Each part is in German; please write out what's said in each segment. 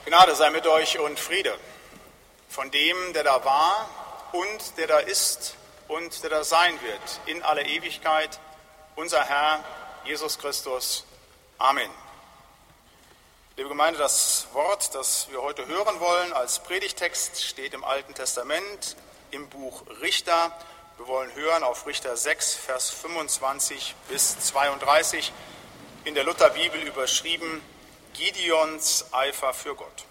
Gnade sei mit euch und Friede von dem, der da war und der da ist und der da sein wird in aller Ewigkeit, unser Herr Jesus Christus. Amen. Liebe Gemeinde, das Wort, das wir heute hören wollen als Predigtext, steht im Alten Testament im Buch Richter. Wir wollen hören auf Richter 6, Vers 25 bis 32, in der Lutherbibel überschrieben Gideons Eifer für Gott.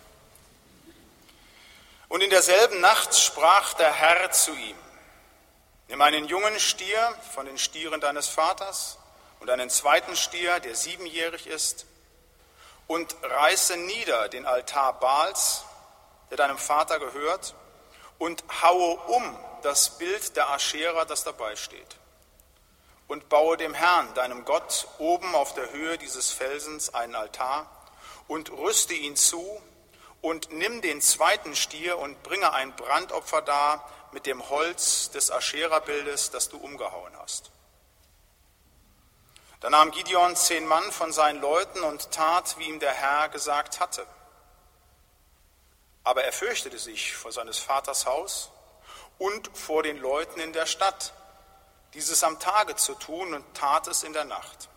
Und in derselben Nacht sprach der Herr zu ihm: Nimm einen jungen Stier von den Stieren deines Vaters und einen zweiten Stier, der 7-jährig ist, und reiße nieder den Altar Baals, der deinem Vater gehört, und haue um das Bild der Aschera, das dabei steht. Und baue dem Herrn, deinem Gott, oben auf der Höhe dieses Felsens einen Altar und rüste ihn zu und nimm den zweiten Stier und bringe ein Brandopfer dar mit dem Holz des Aschera-Bildes, das du umgehauen hast. Da nahm Gideon 10 Mann von seinen Leuten und tat, wie ihm der Herr gesagt hatte. Aber er fürchtete sich vor seines Vaters Haus und vor den Leuten in der Stadt, dieses am Tage zu tun, und tat es in der Nacht.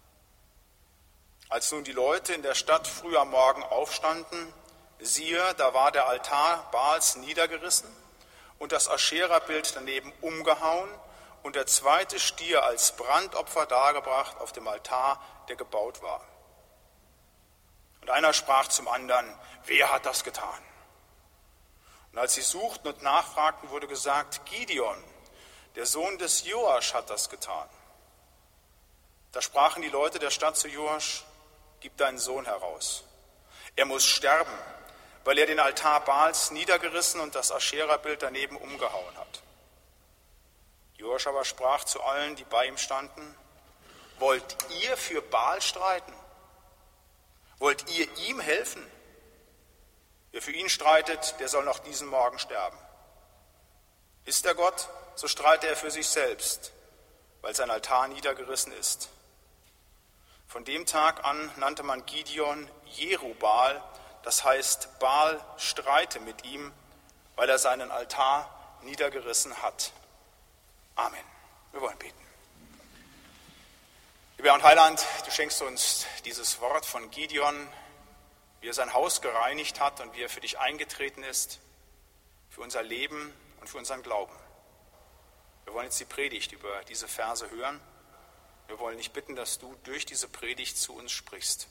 Als nun die Leute in der Stadt früh am Morgen aufstanden, siehe, da war der Altar Baals niedergerissen und das Aschera-Bild daneben umgehauen und der zweite Stier als Brandopfer dargebracht auf dem Altar, der gebaut war. Und einer sprach zum anderen: Wer hat das getan? Und als sie suchten und nachfragten, wurde gesagt: Gideon, der Sohn des Joasch, hat das getan. Da sprachen die Leute der Stadt zu Joasch: Gib deinen Sohn heraus. Er muss sterben, weil er den Altar Baals niedergerissen und das Aschera-Bild daneben umgehauen hat. Joasch aber sprach zu allen, die bei ihm standen: Wollt ihr für Baal streiten? Wollt ihr ihm helfen? Wer für ihn streitet, der soll noch diesen Morgen sterben. Ist er Gott, so streite er für sich selbst, weil sein Altar niedergerissen ist. Von dem Tag an nannte man Gideon Jerubbaal, das heißt, Baal streite mit ihm, weil er seinen Altar niedergerissen hat. Amen. Wir wollen beten. Lieber Herr und Heiland, du schenkst uns dieses Wort von Gideon, wie er sein Haus gereinigt hat und wie er für dich eingetreten ist, für unser Leben und für unseren Glauben. Wir wollen jetzt die Predigt über diese Verse hören. Wir wollen dich bitten, dass du durch diese Predigt zu uns sprichst.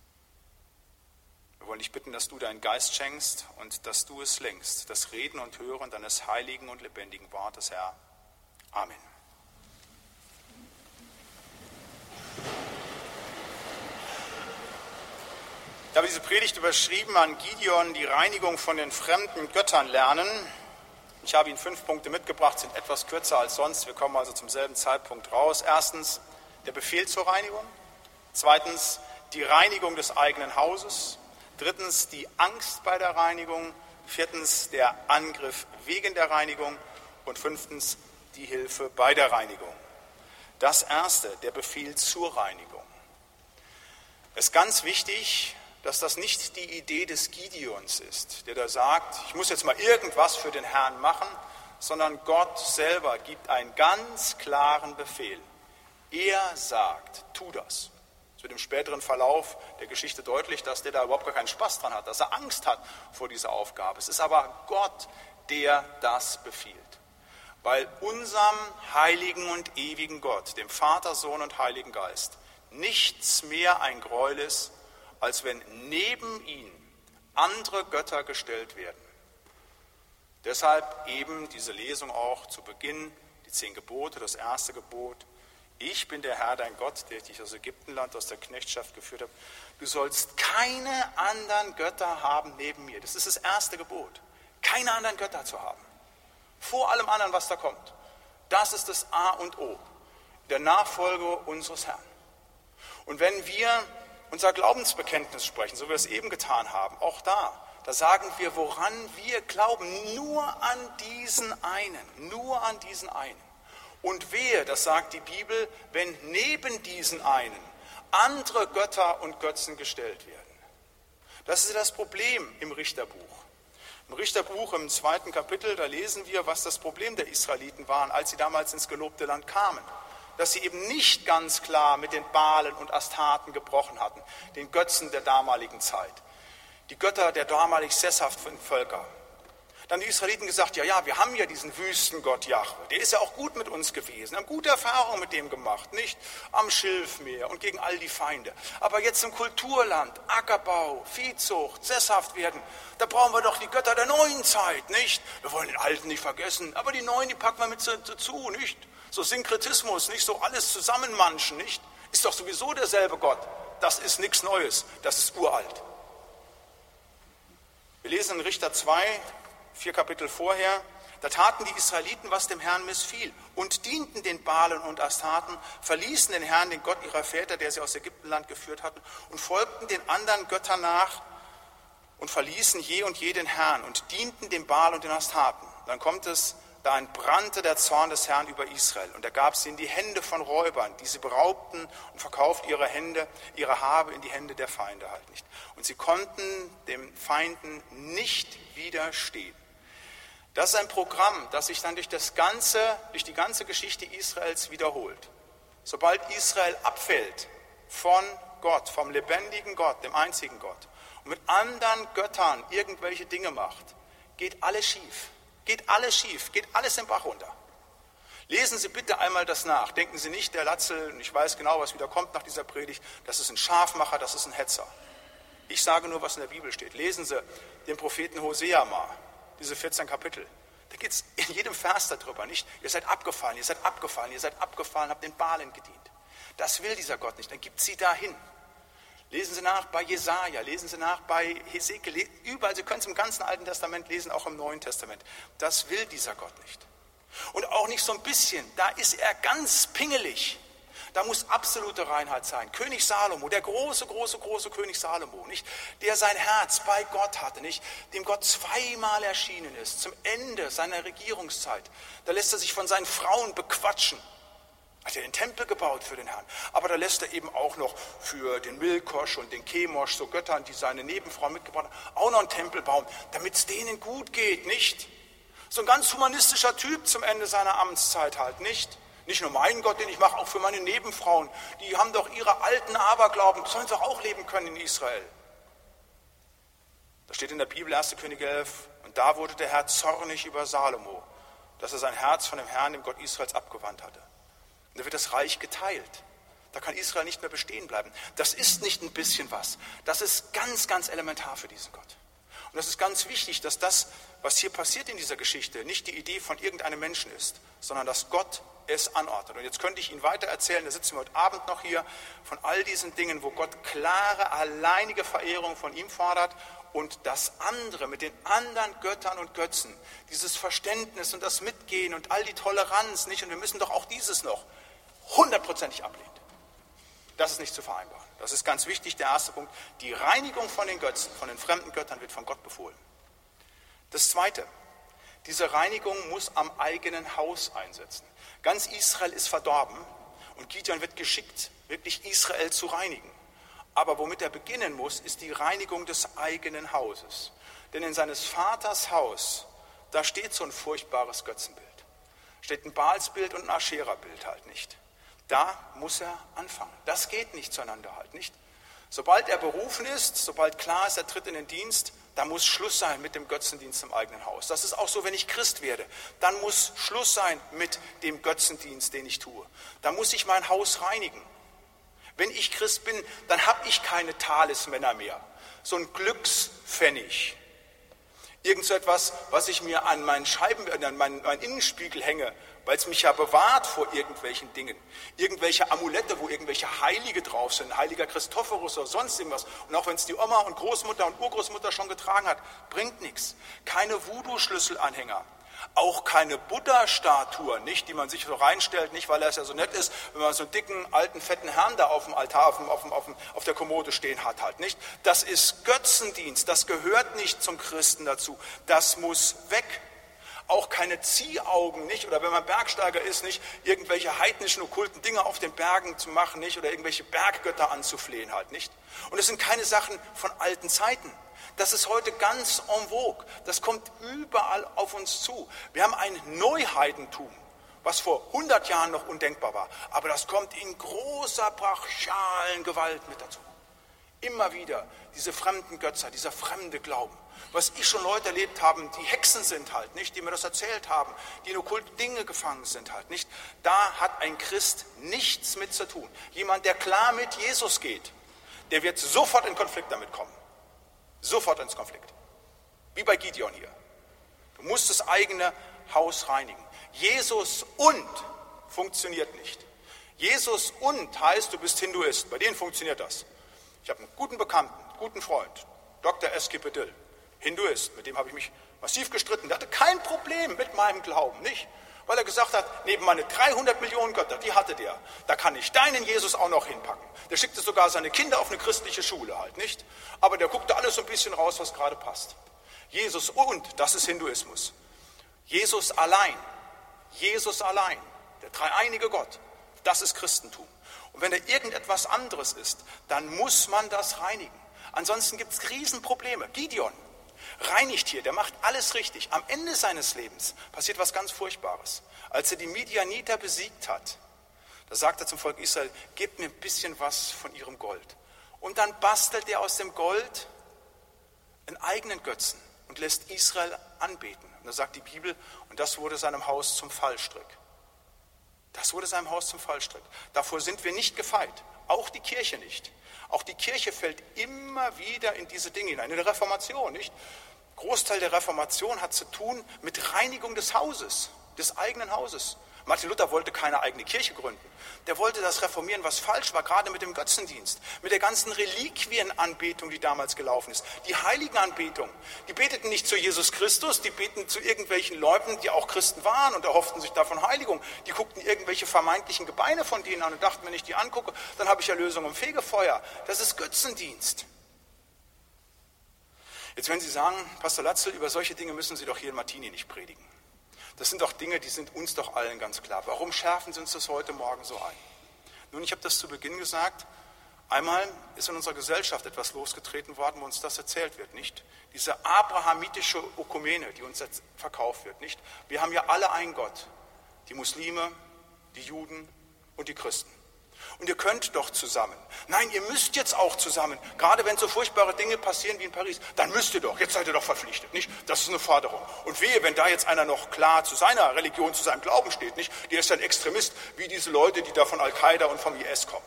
Wir wollen dich bitten, dass du deinen Geist schenkst und dass du es lenkst, das Reden und Hören deines heiligen und lebendigen Wortes, Herr. Amen. Ich habe diese Predigt überschrieben: An Gideon die Reinigung von den fremden Göttern lernen. Ich habe Ihnen 5 Punkte mitgebracht, sind etwas kürzer als sonst. Wir kommen also zum selben Zeitpunkt raus. Erstens, der Befehl zur Reinigung. Zweitens, die Reinigung des eigenen Hauses. Drittens, die Angst bei der Reinigung. Viertens, der Angriff wegen der Reinigung. Und 5. die Hilfe bei der Reinigung. Das erste, der Befehl zur Reinigung. Es ist ganz wichtig, dass das nicht die Idee des Gideons ist, der da sagt, ich muss jetzt mal irgendwas für den Herrn machen, sondern Gott selber gibt einen ganz klaren Befehl. Er sagt, tu das. Es wird im späteren Verlauf der Geschichte deutlich, dass der da überhaupt gar keinen Spaß dran hat, dass er Angst hat vor dieser Aufgabe. Es ist aber Gott, der das befiehlt. Weil unserem heiligen und ewigen Gott, dem Vater, Sohn und Heiligen Geist, nichts mehr ein Gräuel ist, als wenn neben ihn andere Götter gestellt werden. Deshalb eben diese Lesung auch zu Beginn, die 10 Gebote, das erste Gebot: Ich bin der Herr, dein Gott, der dich aus Ägyptenland, aus der Knechtschaft geführt hat. Du sollst keine anderen Götter haben neben mir. Das ist das erste Gebot. Keine anderen Götter zu haben. Vor allem anderen, was da kommt. Das ist das A und O der Nachfolge unseres Herrn. Und wenn wir unser Glaubensbekenntnis sprechen, so wie wir es eben getan haben, auch da sagen wir, woran wir glauben, nur an diesen einen. Und wehe, das sagt die Bibel, wenn neben diesen einen andere Götter und Götzen gestellt werden. Das ist das Problem im Richterbuch. Im Richterbuch im 2. Kapitel, da lesen wir, was das Problem der Israeliten waren, als sie damals ins gelobte Land kamen. Dass sie eben nicht ganz klar mit den Baalen und Astarten gebrochen hatten, den Götzen der damaligen Zeit, die Götter der damalig sesshaften Völker. Dann die Israeliten gesagt, ja, wir haben ja diesen Wüstengott Jahwe, der ist ja auch gut mit uns gewesen, haben gute Erfahrungen mit dem gemacht, nicht am Schilfmeer und gegen all die Feinde. Aber jetzt im Kulturland, Ackerbau, Viehzucht, sesshaft werden, da brauchen wir doch die Götter der neuen Zeit, nicht? Wir wollen den Alten nicht vergessen, aber die Neuen, die packen wir mit dazu, nicht? So Synkretismus, nicht so alles zusammenmanschen, nicht? Ist doch sowieso derselbe Gott. Das ist nichts Neues, das ist uralt. Wir lesen in Richter 2, 4 Kapitel vorher, da taten die Israeliten, was dem Herrn missfiel und dienten den Baalen und Astarten, verließen den Herrn, den Gott ihrer Väter, der sie aus Ägyptenland geführt hatten, und folgten den anderen Göttern nach und verließen je und je den Herrn und dienten dem Baal und den Astarten. Dann kommt es, da entbrannte der Zorn des Herrn über Israel und er gab sie in die Hände von Räubern, die sie beraubten und verkauften ihre Habe in die Hände der Feinde halt nicht. Und sie konnten dem Feinden nicht widerstehen. Das ist ein Programm, das sich dann durch die ganze Geschichte Israels wiederholt. Sobald Israel abfällt von Gott, vom lebendigen Gott, dem einzigen Gott, und mit anderen Göttern irgendwelche Dinge macht, geht alles schief. Geht alles den Bach runter. Lesen Sie bitte einmal das nach. Denken Sie nicht, der Latzel, ich weiß genau, was wieder kommt nach dieser Predigt, das ist ein Scharfmacher, das ist ein Hetzer. Ich sage nur, was in der Bibel steht. Lesen Sie den Propheten Hosea mal, diese 14 Kapitel. Da geht es in jedem Vers darüber, nicht? Ihr seid abgefallen, habt den Baalen gedient. Das will dieser Gott nicht, dann gibt sie dahin. Lesen Sie nach bei Jesaja, lesen Sie nach bei Hesekiel, überall, Sie können es im ganzen Alten Testament lesen, auch im Neuen Testament. Das will dieser Gott nicht. Und auch nicht so ein bisschen, da ist er ganz pingelig. Da muss absolute Reinheit sein. König Salomo, der große König Salomo, nicht? Der sein Herz bei Gott hatte, nicht? Dem Gott zweimal erschienen ist, zum Ende seiner Regierungszeit. Da lässt er sich von seinen Frauen bequatschen. Hat er den Tempel gebaut für den Herrn. Aber da lässt er eben auch noch für den Milkosch und den Chemosh, so Göttern, die seine Nebenfrau mitgebracht haben, auch noch einen Tempel bauen, damit es denen gut geht, nicht? So ein ganz humanistischer Typ zum Ende seiner Amtszeit halt, nicht? Nicht nur meinen Gott, den ich mache, auch für meine Nebenfrauen. Die haben doch ihre alten Aberglauben, sollen sie doch auch leben können in Israel. Da steht in der Bibel 1. Könige 11, und da wurde der Herr zornig über Salomo, dass er sein Herz von dem Herrn, dem Gott Israels, abgewandt hatte. Und da wird das Reich geteilt. Da kann Israel nicht mehr bestehen bleiben. Das ist nicht ein bisschen was. Das ist ganz elementar für diesen Gott. Und das ist ganz wichtig, dass das, was hier passiert in dieser Geschichte, nicht die Idee von irgendeinem Menschen ist, sondern dass Gott es anordnet. Und jetzt könnte ich Ihnen weiter erzählen, da sitzen wir heute Abend noch hier, von all diesen Dingen, wo Gott klare, alleinige Verehrung von ihm fordert und das andere mit den anderen Göttern und Götzen, dieses Verständnis und das Mitgehen und all die Toleranz, nicht? Und wir müssen doch auch dieses noch 100%ig ablehnt. Das ist nicht zu vereinbaren. Das ist ganz wichtig, der erste Punkt. Die Reinigung von den Götzen, von den fremden Göttern wird von Gott befohlen. Das Zweite, diese Reinigung muss am eigenen Haus einsetzen. Ganz Israel ist verdorben und Gideon wird geschickt, wirklich Israel zu reinigen. Aber womit er beginnen muss, ist die Reinigung des eigenen Hauses. Denn in seines Vaters Haus, da steht so ein furchtbares Götzenbild. Steht ein Baalsbild und ein Aschera-Bild halt nicht. Da muss er anfangen. Das geht nicht zueinander halt nicht. Sobald er berufen ist, sobald klar ist, er tritt in den Dienst, da muss Schluss sein mit dem Götzendienst im eigenen Haus. Das ist auch so, wenn ich Christ werde. Dann muss Schluss sein mit dem Götzendienst, den ich tue. Da muss ich mein Haus reinigen. Wenn ich Christ bin, dann habe ich keine Talismänner mehr. So ein Glückspfennig. Irgend so etwas, was ich mir an meinen an meinen Innenspiegel hänge, weil es mich ja bewahrt vor irgendwelchen Dingen. Irgendwelche Amulette, wo irgendwelche Heilige drauf sind, heiliger Christophorus oder sonst irgendwas. Und auch wenn es die Oma und Großmutter und Urgroßmutter schon getragen hat, bringt nichts. Keine Voodoo-Schlüsselanhänger. Auch keine Buddha-Statue, nicht, die man sich so reinstellt, nicht, weil er es ja so nett ist, wenn man so einen dicken, alten, fetten Herrn da auf dem Altar, auf der Kommode stehen hat, halt nicht. Das ist Götzendienst, das gehört nicht zum Christen dazu, das muss weg. auch keine Ziehaugen, nicht? Oder wenn man Bergsteiger ist, nicht irgendwelche heidnischen, okkulten Dinge auf den Bergen zu machen, nicht? Oder irgendwelche Berggötter anzuflehen halt, nicht? Und es sind keine Sachen von alten Zeiten. Das ist heute ganz en vogue. Das kommt überall auf uns zu. Wir haben ein Neuheidentum, was vor 100 Jahren noch undenkbar war. Aber das kommt in großer, brachialen Gewalt mit dazu. Immer wieder diese fremden Götter, dieser fremde Glauben. Was ich schon Leute erlebt habe, die Hexen sind halt, nicht, die mir das erzählt haben, die in okkulte Dinge gefangen sind halt, nicht. Da hat ein Christ nichts mit zu tun. Jemand, der klar mit Jesus geht, der wird sofort in Konflikt damit kommen. Sofort ins Konflikt. Wie bei Gideon hier. Du musst das eigene Haus reinigen. Jesus und funktioniert nicht. Jesus und heißt, du bist Hinduist. Bei denen funktioniert das. Ich habe einen guten Bekannten, einen guten Freund, Dr. S.K. Bedil, Hinduist, mit dem habe ich mich massiv gestritten. Der hatte kein Problem mit meinem Glauben, nicht? Weil er gesagt hat, neben meine 300 Millionen Götter, die hatte der, da kann ich deinen Jesus auch noch hinpacken. Der schickte sogar seine Kinder auf eine christliche Schule halt, nicht? Aber der guckte alles so ein bisschen raus, was gerade passt. Jesus und, das ist Hinduismus. Jesus allein, der dreieinige Gott, das ist Christentum. Und wenn da irgendetwas anderes ist, dann muss man das reinigen. Ansonsten gibt es Riesenprobleme. Gideon reinigt hier, der macht alles richtig. Am Ende seines Lebens passiert was ganz Furchtbares. Als er die Midianiter besiegt hat, da sagt er zum Volk Israel, gebt mir ein bisschen was von ihrem Gold. Und dann bastelt er aus dem Gold einen eigenen Götzen und lässt Israel anbeten. Und da sagt die Bibel, und das wurde seinem Haus zum Fallstrick. Das wurde seinem Haus zum Fallstrick. Davor sind wir nicht gefeit, auch die Kirche nicht. Auch die Kirche fällt immer wieder in diese Dinge hinein, in der Reformation, nicht? Großteil der Reformation hat zu tun mit Reinigung des Hauses, des eigenen Hauses. Martin Luther wollte keine eigene Kirche gründen. Der wollte das reformieren, was falsch war, gerade mit dem Götzendienst, mit der ganzen Reliquienanbetung, die damals gelaufen ist. Die Heiligenanbetung, die beteten nicht zu Jesus Christus, die beteten zu irgendwelchen Leuten, die auch Christen waren und erhofften sich davon Heiligung. Die guckten irgendwelche vermeintlichen Gebeine von denen an und dachten, wenn ich die angucke, dann habe ich Erlösung im Fegefeuer. Das ist Götzendienst. Jetzt werden Sie sagen, Pastor Latzel, über solche Dinge müssen Sie doch hier in Martini nicht predigen. Das sind doch Dinge, die sind uns doch allen ganz klar. Warum schärfen Sie uns das heute Morgen so ein? Nun, ich habe das zu Beginn gesagt, einmal ist in unserer Gesellschaft etwas losgetreten worden, wo uns das erzählt wird, nicht? Diese abrahamitische Ökumene, die uns jetzt verkauft wird, nicht? Wir haben ja alle einen Gott, die Muslime, die Juden und die Christen. Und ihr könnt doch zusammen. Nein, ihr müsst jetzt auch zusammen. Gerade wenn so furchtbare Dinge passieren wie in Paris, dann müsst ihr doch. Jetzt seid ihr doch verpflichtet, nicht? Das ist eine Forderung. Und wehe, wenn da jetzt einer noch klar zu seiner Religion, zu seinem Glauben steht, nicht? Der ist ein Extremist, wie diese Leute, die da von Al-Qaida und vom IS kommen.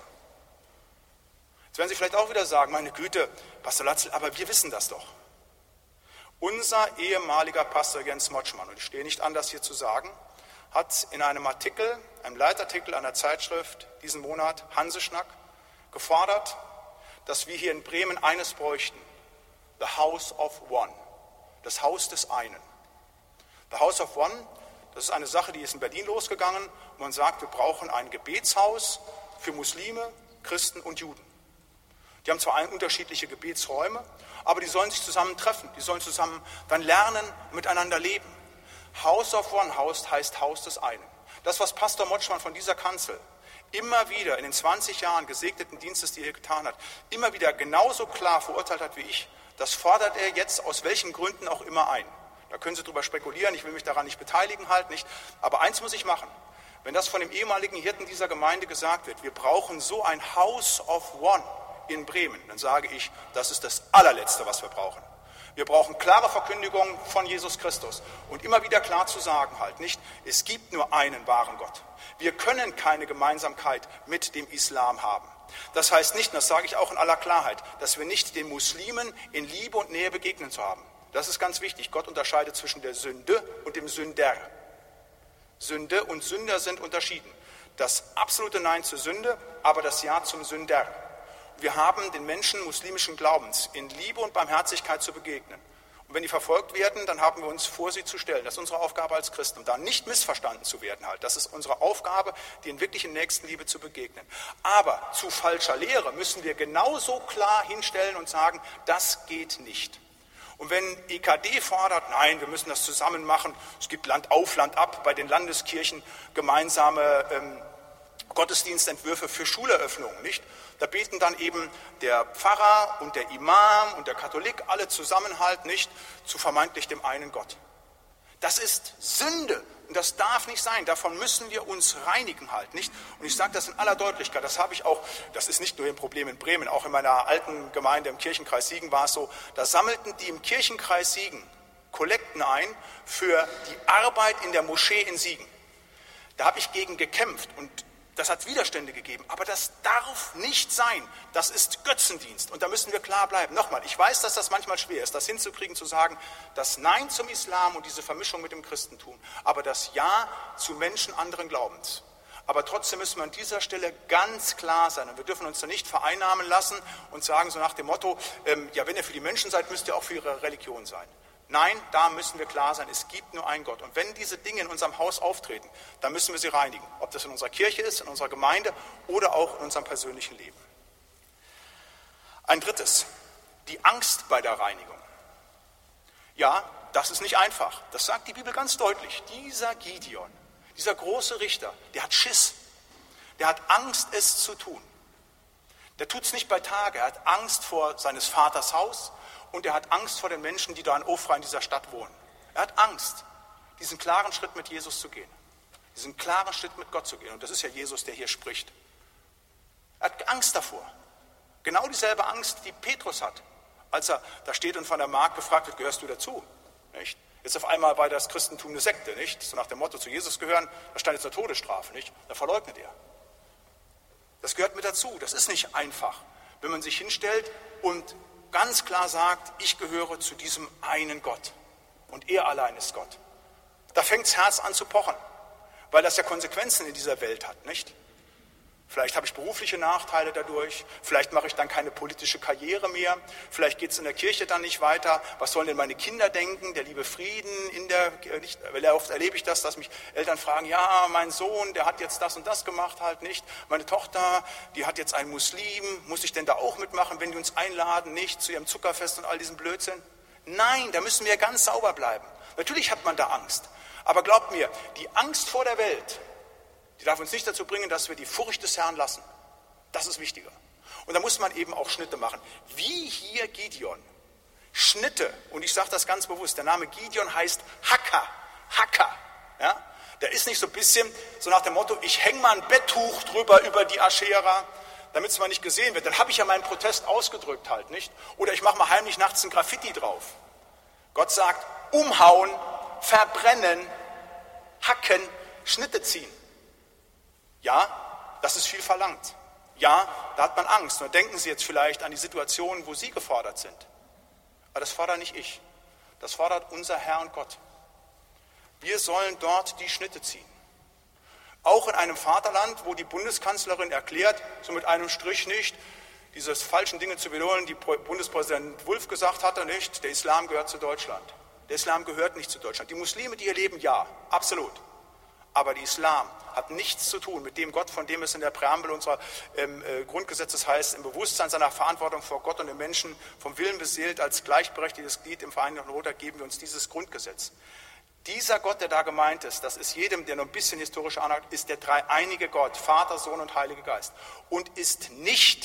Jetzt werden Sie vielleicht auch wieder sagen, meine Güte, Pastor Latzel, aber wir wissen das doch. Unser ehemaliger Pastor Jens Motschmann, und ich stehe nicht an, das hier zu sagen, hat in einem Artikel, einem Leitartikel einer Zeitschrift diesen Monat, Hanseschnack, gefordert, dass wir hier in Bremen eines bräuchten, the House of One, das Haus des einen. The House of One, das ist eine Sache, die ist in Berlin losgegangen, und man sagt, wir brauchen ein Gebetshaus für Muslime, Christen und Juden. Die haben zwar unterschiedliche Gebetsräume, aber die sollen sich zusammen treffen, die sollen zusammen dann lernen, miteinander leben. House of One heißt Haus des einen. Das, was Pastor Motschmann von dieser Kanzel immer wieder in den 20 Jahren gesegneten Dienstes, die er getan hat, immer wieder genauso klar verurteilt hat wie ich, das fordert er jetzt aus welchen Gründen auch immer ein. Da können Sie drüber spekulieren, ich will mich daran nicht beteiligen, halt nicht. Aber eins muss ich machen. Wenn das von dem ehemaligen Hirten dieser Gemeinde gesagt wird, wir brauchen so ein House of One in Bremen, dann sage ich, das ist das allerletzte, was wir brauchen. Wir brauchen klare Verkündigung von Jesus Christus und immer wieder klar zu sagen halt, nicht, es gibt nur einen wahren Gott. Wir können keine Gemeinsamkeit mit dem Islam haben. Das heißt nicht, und das sage ich auch in aller Klarheit, dass wir nicht den Muslimen in Liebe und Nähe begegnen zu haben. Das ist ganz wichtig. Gott unterscheidet zwischen der Sünde und dem Sünder. Sünde und Sünder sind unterschieden. Das absolute Nein zur Sünde, aber das Ja zum Sünder. Wir haben den Menschen muslimischen Glaubens in Liebe und Barmherzigkeit zu begegnen. Und wenn die verfolgt werden, dann haben wir uns vor sie zu stellen. Das ist unsere Aufgabe als Christen, um da nicht missverstanden zu werden halt. Das ist unsere Aufgabe, denen wirklich in Nächstenliebe zu begegnen. Aber zu falscher Lehre müssen wir genauso klar hinstellen und sagen, das geht nicht. Und wenn EKD fordert, nein, wir müssen das zusammen machen, es gibt Land auf, Land ab, bei den Landeskirchen gemeinsame Gottesdienstentwürfe für Schuleröffnungen, nicht? Da beten dann eben der Pfarrer und der Imam und der Katholik alle zusammen halt, nicht, zu vermeintlich dem einen Gott. Das ist Sünde und das darf nicht sein. Davon müssen wir uns reinigen halt, nicht? Und ich sage das in aller Deutlichkeit, das habe ich auch, das ist nicht nur ein Problem in Bremen, auch in meiner alten Gemeinde im Kirchenkreis Siegen war es so, da sammelten die im Kirchenkreis Siegen Kollekten ein für die Arbeit in der Moschee in Siegen. Da habe ich gegen gekämpft und das hat Widerstände gegeben, aber das darf nicht sein. Das ist Götzendienst und da müssen wir klar bleiben. Nochmal, ich weiß, dass das manchmal schwer ist, das hinzukriegen, zu sagen, das Nein zum Islam und diese Vermischung mit dem Christentum, aber das Ja zu Menschen anderen Glaubens. Aber trotzdem müssen wir an dieser Stelle ganz klar sein und wir dürfen uns da nicht vereinnahmen lassen und sagen so nach dem Motto, ja, wenn ihr für die Menschen seid, müsst ihr auch für ihre Religion sein. Nein, da müssen wir klar sein, es gibt nur einen Gott. Und wenn diese Dinge in unserem Haus auftreten, dann müssen wir sie reinigen. Ob das in unserer Kirche ist, in unserer Gemeinde oder auch in unserem persönlichen Leben. Ein drittes, die Angst bei der Reinigung. Ja, das ist nicht einfach. Das sagt die Bibel ganz deutlich. Dieser Gideon, dieser große Richter, der hat Schiss. Der hat Angst, es zu tun. Der tut es nicht bei Tage. Er hat Angst vor seines Vaters Haus. Und er hat Angst vor den Menschen, die da in Ofra in dieser Stadt wohnen. Er hat Angst, diesen klaren Schritt mit Jesus zu gehen. Diesen klaren Schritt mit Gott zu gehen. Und das ist ja Jesus, der hier spricht. Er hat Angst davor. Genau dieselbe Angst, die Petrus hat, als er da steht und von der Magd gefragt wird, gehörst du dazu? Nicht? Jetzt auf einmal war das Christentum eine Sekte, nicht? So nach dem Motto, zu Jesus gehören, da stand jetzt eine Todesstrafe, nicht? Da verleugnet er. Das gehört mit dazu. Das ist nicht einfach, wenn man sich hinstellt und ganz klar sagt, ich gehöre zu diesem einen Gott und er allein ist Gott. Da fängt das Herz an zu pochen, weil das ja Konsequenzen in dieser Welt hat, nicht? Vielleicht habe ich berufliche Nachteile dadurch, vielleicht mache ich dann keine politische Karriere mehr, vielleicht geht es in der Kirche dann nicht weiter, was sollen denn meine Kinder denken, der liebe Frieden, weil oft erlebe ich das, dass mich Eltern fragen, ja, mein Sohn, der hat jetzt das und das gemacht halt nicht, meine Tochter, die hat jetzt einen Muslim, muss ich denn da auch mitmachen, wenn die uns einladen, nicht, zu ihrem Zuckerfest und all diesen Blödsinn? Nein, da müssen wir ganz sauber bleiben. Natürlich hat man da Angst, aber glaubt mir, die Angst vor der Welt, die darf uns nicht dazu bringen, dass wir die Furcht des Herrn lassen. Das ist wichtiger. Und da muss man eben auch Schnitte machen. Wie hier Gideon. Schnitte, und ich sage das ganz bewusst, der Name Gideon heißt Hacker. Ja? Der ist nicht so ein bisschen so nach dem Motto, ich hänge mal ein Betttuch drüber über die Aschera, damit es mal nicht gesehen wird. Dann habe ich ja meinen Protest ausgedrückt halt, nicht? Oder ich mache mal heimlich nachts ein Graffiti drauf. Gott sagt, umhauen, verbrennen, hacken, Schnitte ziehen. Ja, das ist viel verlangt. Ja, da hat man Angst. Und denken Sie jetzt vielleicht an die Situationen, wo Sie gefordert sind. Aber das fordert nicht ich. Das fordert unser Herr und Gott. Wir sollen dort die Schnitte ziehen. Auch in einem Vaterland, wo die Bundeskanzlerin erklärt, so mit einem Strich nicht, diese falschen Dinge zu wiederholen, die Bundespräsident Wulff gesagt hatte, nicht, der Islam gehört zu Deutschland. Der Islam gehört nicht zu Deutschland. Die Muslime, die hier leben, ja, absolut. Aber der Islam hat nichts zu tun mit dem Gott, von dem es in der Präambel unseres Grundgesetzes heißt, im Bewusstsein seiner Verantwortung vor Gott und den Menschen, vom Willen beseelt, als gleichberechtigtes Glied im Vereinigten Europa geben wir uns dieses Grundgesetz. Dieser Gott, der da gemeint ist, das ist jedem, der nur ein bisschen historisch Ahnung hat, ist der dreieinige Gott, Vater, Sohn und Heiliger Geist. Und ist nicht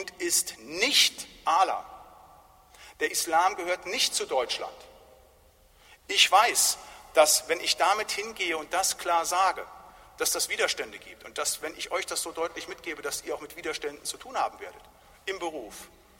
Allah. Der Islam gehört nicht zu Deutschland. Ich weiß, dass wenn ich damit hingehe und das klar sage, dass das Widerstände gibt und dass, wenn ich euch das so deutlich mitgebe, dass ihr auch mit Widerständen zu tun haben werdet. Im Beruf,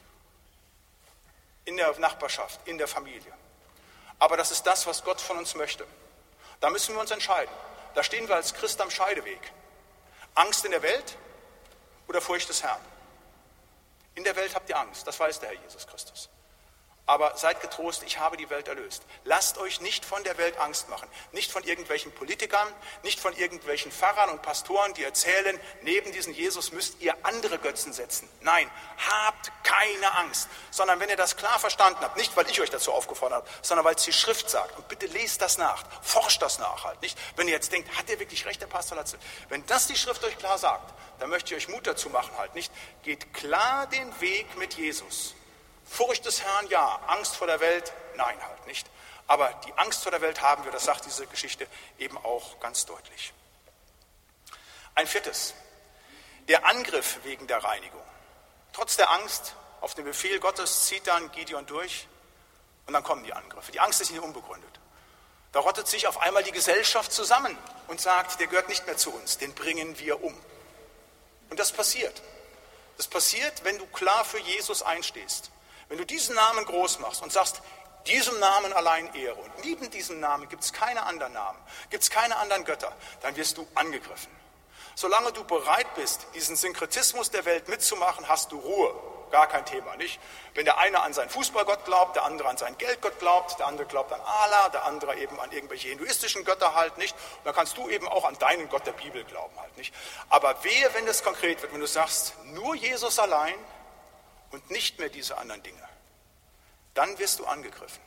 in der Nachbarschaft, in der Familie. Aber das ist das, was Gott von uns möchte. Da müssen wir uns entscheiden. Da stehen wir als Christ am Scheideweg. Angst in der Welt oder Furcht des Herrn? In der Welt habt ihr Angst, das weiß der Herr Jesus Christus. Aber seid getrost, ich habe die Welt erlöst. Lasst euch nicht von der Welt Angst machen. Nicht von irgendwelchen Politikern, nicht von irgendwelchen Pfarrern und Pastoren, die erzählen, neben diesen Jesus müsst ihr andere Götzen setzen. Nein, habt keine Angst. Sondern wenn ihr das klar verstanden habt, nicht weil ich euch dazu aufgefordert habe, sondern weil es die Schrift sagt. Und bitte lest das nach, forscht das nach halt. Nicht? Wenn ihr jetzt denkt, hat der wirklich recht, der Pastor Latzel? Wenn das die Schrift euch klar sagt, dann möchte ich euch Mut dazu machen halt. Nicht? Geht klar den Weg mit Jesus. Furcht des Herrn, ja. Angst vor der Welt, nein, halt nicht. Aber die Angst vor der Welt haben wir, das sagt diese Geschichte eben auch ganz deutlich. Ein viertes, der Angriff wegen der Reinigung. Trotz der Angst auf den Befehl Gottes zieht dann Gideon durch und dann kommen die Angriffe. Die Angst ist nicht unbegründet. Da rottet sich auf einmal die Gesellschaft zusammen und sagt, der gehört nicht mehr zu uns, den bringen wir um. Und das passiert. Das passiert, wenn du klar für Jesus einstehst. Wenn du diesen Namen groß machst und sagst, diesem Namen allein Ehre und neben diesem Namen gibt es keine anderen Namen, gibt es keine anderen Götter, dann wirst du angegriffen. Solange du bereit bist, diesen Synkretismus der Welt mitzumachen, hast du Ruhe. Gar kein Thema, nicht? Wenn der eine an seinen Fußballgott glaubt, der andere an seinen Geldgott glaubt, der andere glaubt an Allah, der andere eben an irgendwelche hinduistischen Götter halt, nicht? Und dann kannst du eben auch an deinen Gott der Bibel glauben halt, nicht? Aber wehe, wenn das konkret wird, wenn du sagst, nur Jesus allein und nicht mehr diese anderen Dinge, dann wirst du angegriffen.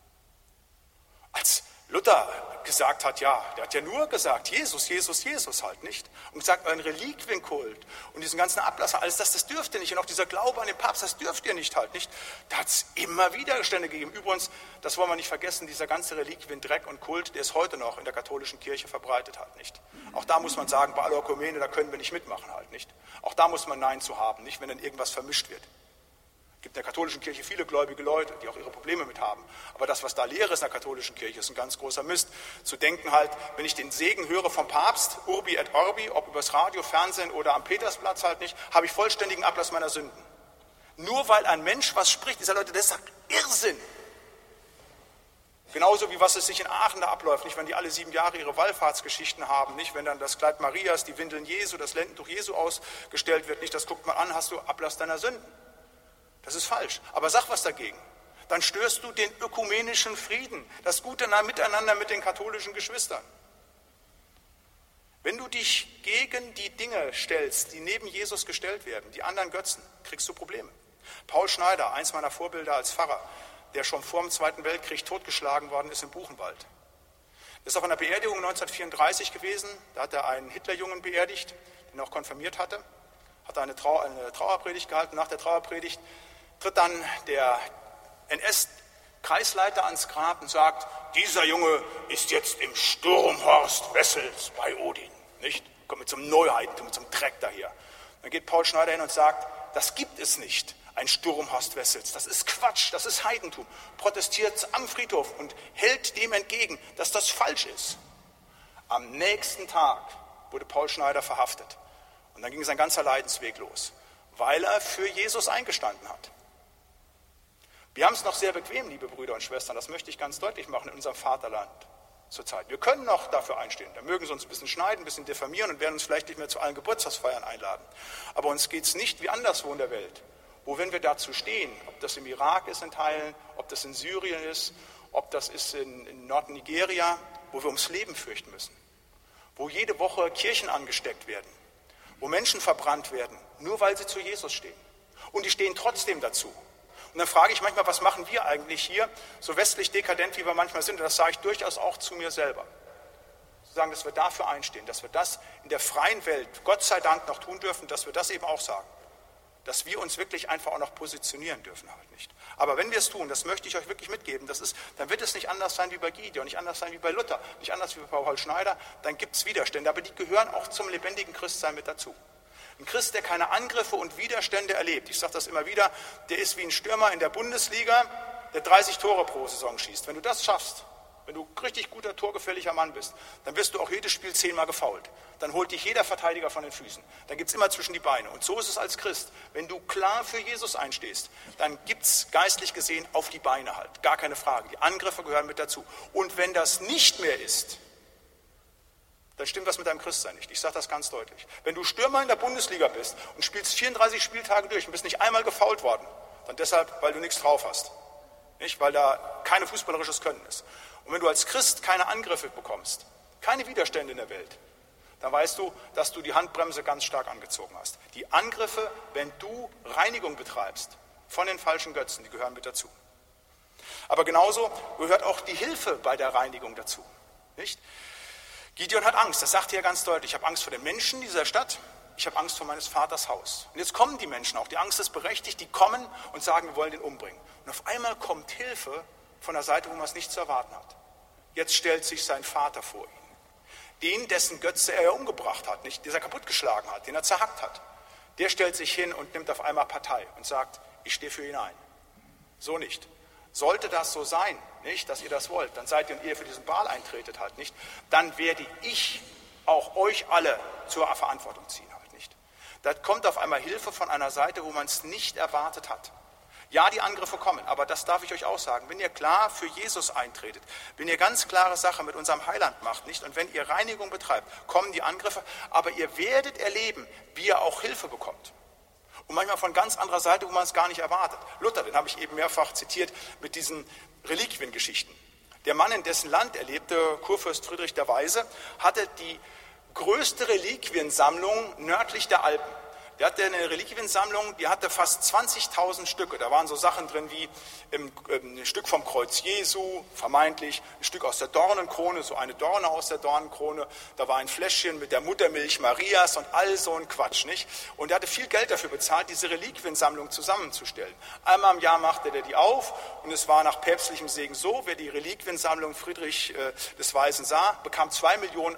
Als Luther gesagt hat, ja, der hat ja nur gesagt, Jesus, Jesus, Jesus halt, nicht? Und gesagt, euren Reliquienkult und diesen ganzen Ablass, alles das dürft ihr nicht. Und auch dieser Glaube an den Papst, das dürft ihr nicht halt, nicht? Da hat es immer Widerstände gegeben. Übrigens, das wollen wir nicht vergessen, dieser ganze Reliquiendreck und Kult, der ist heute noch in der katholischen Kirche verbreitet halt, nicht? Auch da muss man sagen, bei aller Ökumene, da können wir nicht mitmachen halt, nicht? Auch da muss man Nein zu haben, nicht? Wenn dann irgendwas vermischt wird. Es gibt in der katholischen Kirche viele gläubige Leute, die auch ihre Probleme mit haben. Aber das, was da Lehre ist in der katholischen Kirche, ist ein ganz großer Mist. Zu denken halt, wenn ich den Segen höre vom Papst, Urbi et Orbi, ob übers Radio, Fernsehen oder am Petersplatz halt nicht, habe ich vollständigen Ablass meiner Sünden. Nur weil ein Mensch was spricht, dieser Leute, das ist Irrsinn. Genauso wie was es sich in Aachen da abläuft, nicht, wenn die alle 7 Jahre ihre Wallfahrtsgeschichten haben, nicht, wenn dann das Kleid Marias, die Windeln Jesu, das Lendentuch Jesu ausgestellt wird, nicht, das guckt man an, hast du Ablass deiner Sünden. Das ist falsch. Aber sag was dagegen. Dann störst du den ökumenischen Frieden, das gute Miteinander mit den katholischen Geschwistern. Wenn du dich gegen die Dinge stellst, die neben Jesus gestellt werden, die anderen Götzen, kriegst du Probleme. Paul Schneider, eins meiner Vorbilder als Pfarrer, der schon vor dem Zweiten Weltkrieg totgeschlagen worden ist im Buchenwald. Ist auf einer Beerdigung 1934 gewesen, da hat er einen Hitlerjungen beerdigt, den er auch konfirmiert hatte, hat eine Trauerpredigt gehalten. Nach der Trauerpredigt tritt dann der NS-Kreisleiter ans Grab und sagt, dieser Junge ist jetzt im Sturmhorst Wessels bei Odin, nicht? Kommt mit so einem Neuheitentum, mit so einem Dreck daher. Dann geht Paul Schneider hin und sagt, das gibt es nicht, ein Sturmhorst Wessels, das ist Quatsch, das ist Heidentum. Protestiert am Friedhof und hält dem entgegen, dass das falsch ist. Am nächsten Tag wurde Paul Schneider verhaftet und dann ging sein ganzer Leidensweg los, weil er für Jesus eingestanden hat. Wir haben es noch sehr bequem, liebe Brüder und Schwestern, das möchte ich ganz deutlich machen in unserem Vaterland zurzeit. Wir können noch dafür einstehen, da mögen sie uns ein bisschen schneiden, ein bisschen diffamieren und werden uns vielleicht nicht mehr zu allen Geburtstagsfeiern einladen. Aber uns geht es nicht wie anderswo in der Welt, wo, wenn wir dazu stehen, ob das im Irak ist in Teilen, ob das in Syrien ist, ob das ist in Nordnigeria, wo wir ums Leben fürchten müssen, wo jede Woche Kirchen angesteckt werden, wo Menschen verbrannt werden, nur weil sie zu Jesus stehen. Und die stehen trotzdem dazu. Und dann frage ich manchmal, was machen wir eigentlich hier, so westlich dekadent, wie wir manchmal sind, und das sage ich durchaus auch zu mir selber. Zu sagen, dass wir dafür einstehen, dass wir das in der freien Welt, Gott sei Dank, noch tun dürfen, dass wir das eben auch sagen. Dass wir uns wirklich einfach auch noch positionieren dürfen halt nicht. Aber wenn wir es tun, das möchte ich euch wirklich mitgeben, dann wird es nicht anders sein wie bei Gideon, nicht anders sein wie bei Luther, nicht anders wie bei Paul Schneider, dann gibt es Widerstände, aber die gehören auch zum lebendigen Christsein mit dazu. Ein Christ, der keine Angriffe und Widerstände erlebt, ich sage das immer wieder, der ist wie ein Stürmer in der Bundesliga, der 30 Tore pro Saison schießt. Wenn du das schaffst, wenn du ein richtig guter, torgefährlicher Mann bist, dann wirst du auch jedes Spiel 10-mal gefoult. Dann holt dich jeder Verteidiger von den Füßen. Dann gibt es immer zwischen die Beine. Und so ist es als Christ. Wenn du klar für Jesus einstehst, dann gibt es geistlich gesehen auf die Beine halt. Gar keine Frage. Die Angriffe gehören mit dazu. Und wenn das nicht mehr ist, dann stimmt was mit deinem Christsein nicht. Ich sage das ganz deutlich. Wenn du Stürmer in der Bundesliga bist und spielst 34 Spieltage durch und bist nicht einmal gefoult worden, dann deshalb, weil du nichts drauf hast. Nicht? Weil da kein fußballerisches Können ist. Und wenn du als Christ keine Angriffe bekommst, keine Widerstände in der Welt, dann weißt du, dass du die Handbremse ganz stark angezogen hast. Die Angriffe, wenn du Reinigung betreibst von den falschen Götzen, die gehören mit dazu. Aber genauso gehört auch die Hilfe bei der Reinigung dazu. Nicht? Gideon hat Angst, das sagt er ja ganz deutlich. Ich habe Angst vor den Menschen dieser Stadt, ich habe Angst vor meines Vaters Haus. Und jetzt kommen die Menschen auch, die Angst ist berechtigt, die kommen und sagen, wir wollen den umbringen. Und auf einmal kommt Hilfe von der Seite, wo man es nicht zu erwarten hat. Jetzt stellt sich sein Vater vor ihn. Den, dessen Götze er umgebracht hat, nicht, den er kaputtgeschlagen hat, den er zerhackt hat. Der stellt sich hin und nimmt auf einmal Partei und sagt, ich stehe für ihn ein. So nicht. Sollte das so sein, nicht, dass ihr das wollt, dann seid ihr und ihr für diesen Baal eintretet halt nicht, dann werde ich auch euch alle zur Verantwortung ziehen halt nicht. Da kommt auf einmal Hilfe von einer Seite, wo man es nicht erwartet hat. Ja, die Angriffe kommen, aber das darf ich euch auch sagen. Wenn ihr klar für Jesus eintretet, wenn ihr ganz klare Sache mit unserem Heiland macht, nicht, und wenn ihr Reinigung betreibt, kommen die Angriffe, aber ihr werdet erleben, wie ihr auch Hilfe bekommt. Und manchmal von ganz anderer Seite, wo man es gar nicht erwartet. Luther, den habe ich eben mehrfach zitiert mit diesen Reliquiengeschichten. Der Mann, in dessen Land er lebte, Kurfürst Friedrich der Weise, hatte die größte Reliquiensammlung nördlich der Alpen. Der hatte eine Reliquiensammlung, die hatte fast 20.000 Stücke. Da waren so Sachen drin wie ein Stück vom Kreuz Jesu, vermeintlich, ein Stück aus der Dornenkrone, so eine Dorne aus der Dornenkrone. Da war ein Fläschchen mit der Muttermilch Marias und all so ein Quatsch, nicht? Und er hatte viel Geld dafür bezahlt, diese Reliquiensammlung zusammenzustellen. Einmal im Jahr machte er die auf und es war nach päpstlichem Segen so, wer die Reliquiensammlung Friedrich des Weisen sah, bekam 2 Millionen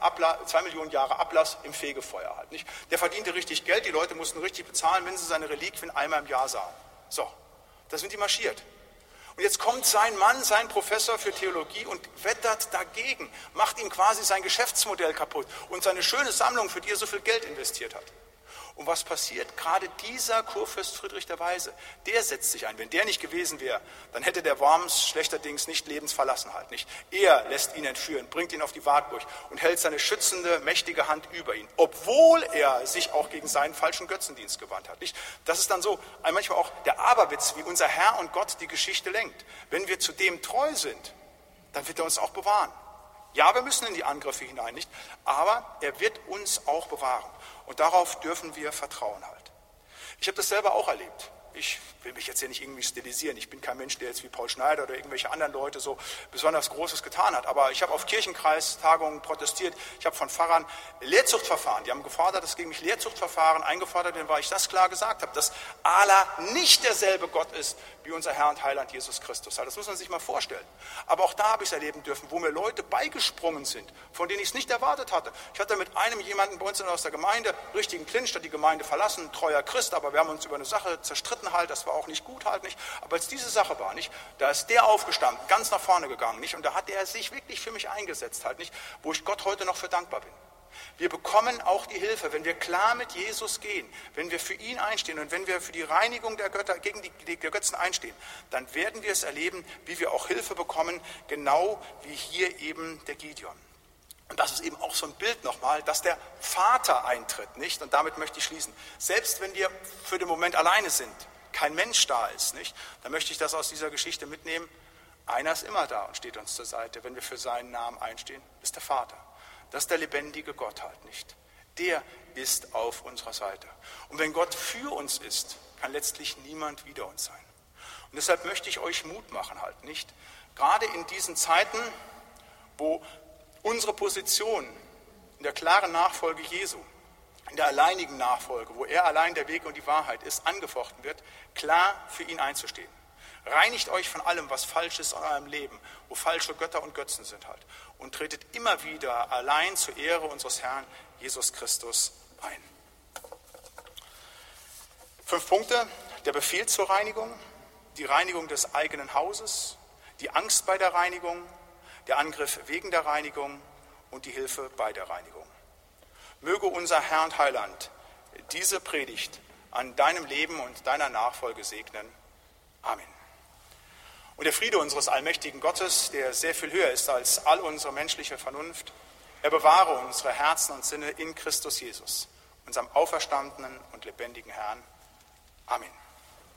Jahre Ablass im Fegefeuer halt, nicht? Der verdiente richtig Geld, die Leute mussten richtig bezahlen, wenn sie seine Reliquien einmal im Jahr sahen. So, da sind die marschiert. Und jetzt kommt sein Mann, sein Professor für Theologie und wettert dagegen, macht ihm quasi sein Geschäftsmodell kaputt und seine schöne Sammlung, für die er so viel Geld investiert hat. Und was passiert? Gerade dieser Kurfürst Friedrich der Weise, der setzt sich ein. Wenn der nicht gewesen wäre, dann hätte der Worms schlechterdings nicht Lebens verlassen halt nicht. Er lässt ihn entführen, bringt ihn auf die Wartburg und hält seine schützende, mächtige Hand über ihn, obwohl er sich auch gegen seinen falschen Götzendienst gewandt hat. Nicht? Das ist dann so manchmal auch der Aberwitz, wie unser Herr und Gott die Geschichte lenkt. Wenn wir zu dem treu sind, dann wird er uns auch bewahren. Ja, wir müssen in die Angriffe hinein, nicht? Aber er wird uns auch bewahren. Und darauf dürfen wir vertrauen halt. Ich habe das selber auch erlebt. Ich will mich jetzt hier nicht irgendwie stilisieren. Ich bin kein Mensch, der jetzt wie Paul Schneider oder irgendwelche anderen Leute so besonders Großes getan hat. Aber ich habe auf Kirchenkreistagungen protestiert. Ich habe von Pfarrern Lehrzuchtverfahren, die haben gefordert, dass gegen mich Lehrzuchtverfahren eingefordert werden, weil ich das klar gesagt habe, dass Allah nicht derselbe Gott ist wie unser Herr und Heiland Jesus Christus. Das muss man sich mal vorstellen. Aber auch da habe ich es erleben dürfen, wo mir Leute beigesprungen sind, von denen ich es nicht erwartet hatte. Ich hatte mit jemanden bei uns aus der Gemeinde, richtigen Clinch, hat die Gemeinde verlassen, treuer Christ, aber wir haben uns über eine Sache zerstritten halt, das war auch nicht gut halt nicht. Aber als diese Sache war, nicht, da ist der aufgestanden, ganz nach vorne gegangen, nicht, und da hat er sich wirklich für mich eingesetzt halt nicht, wo ich Gott heute noch für dankbar bin. Wir bekommen auch die Hilfe, wenn wir klar mit Jesus gehen, wenn wir für ihn einstehen und wenn wir für die Reinigung der Götter, gegen die Götzen einstehen, dann werden wir es erleben, wie wir auch Hilfe bekommen, genau wie hier eben der Gideon. Und das ist eben auch so ein Bild nochmal, dass der Vater eintritt, nicht? Und damit möchte ich schließen. Selbst wenn wir für den Moment alleine sind, kein Mensch da ist, nicht? Dann möchte ich das aus dieser Geschichte mitnehmen. Einer ist immer da und steht uns zur Seite, wenn wir für seinen Namen einstehen, ist der Vater. Das ist der lebendige Gott halt nicht. Der ist auf unserer Seite. Und wenn Gott für uns ist, kann letztlich niemand wider uns sein. Und deshalb möchte ich euch Mut machen halt nicht. Gerade in diesen Zeiten, wo unsere Position in der klaren Nachfolge Jesu, in der alleinigen Nachfolge, wo er allein der Weg und die Wahrheit ist, angefochten wird, klar für ihn einzustehen. Reinigt euch von allem, was falsch ist in eurem Leben, wo falsche Götter und Götzen sind halt. Und tretet immer wieder allein zur Ehre unseres Herrn Jesus Christus ein. 5 Punkte. Der Befehl zur Reinigung, die Reinigung des eigenen Hauses, die Angst bei der Reinigung, der Angriff wegen der Reinigung und die Hilfe bei der Reinigung. Möge unser Herr und Heiland diese Predigt an deinem Leben und deiner Nachfolge segnen. Amen. Und der Friede unseres allmächtigen Gottes, der sehr viel höher ist als all unsere menschliche Vernunft, er bewahre unsere Herzen und Sinne in Christus Jesus, unserem auferstandenen und lebendigen Herrn. Amen.